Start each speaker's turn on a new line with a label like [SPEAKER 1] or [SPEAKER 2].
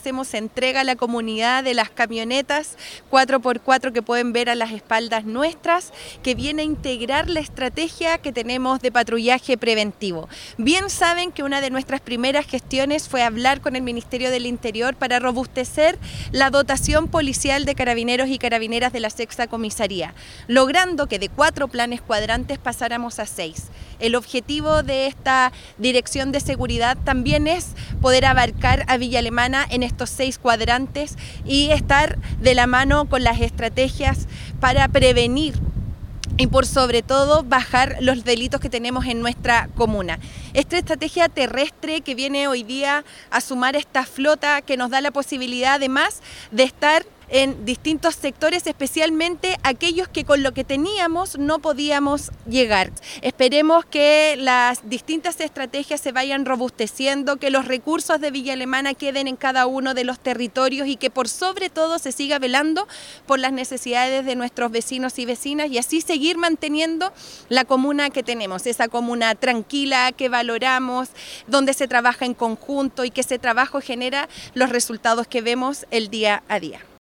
[SPEAKER 1] Hacemos entrega a la comunidad de las camionetas 4x4 que pueden ver a las espaldas nuestras, que viene a integrar la estrategia que tenemos de patrullaje preventivo. Bien saben que una de nuestras primeras gestiones fue hablar con el Ministerio del Interior para robustecer la dotación policial de carabineros y carabineras de la Sexta Comisaría, logrando que de 4 planes cuadrantes pasáramos a 6. El objetivo de esta Dirección de Seguridad también es poder abarcar a Villa Alemana en estos 6 cuadrantes y estar de la mano con las estrategias para prevenir y por sobre todo bajar los delitos que tenemos en nuestra comuna. Esta estrategia terrestre que viene hoy día a sumar esta flota que nos da la posibilidad además de estar en distintos sectores, especialmente aquellos que con lo que teníamos no podíamos llegar. Esperemos que las distintas estrategias se vayan robusteciendo, que los recursos de Villa Alemana queden en cada uno de los territorios y que por sobre todo se siga velando por las necesidades de nuestros vecinos y vecinas y así seguir manteniendo la comuna que tenemos, esa comuna tranquila que valoramos, donde se trabaja en conjunto y que ese trabajo genera los resultados que vemos el día a día.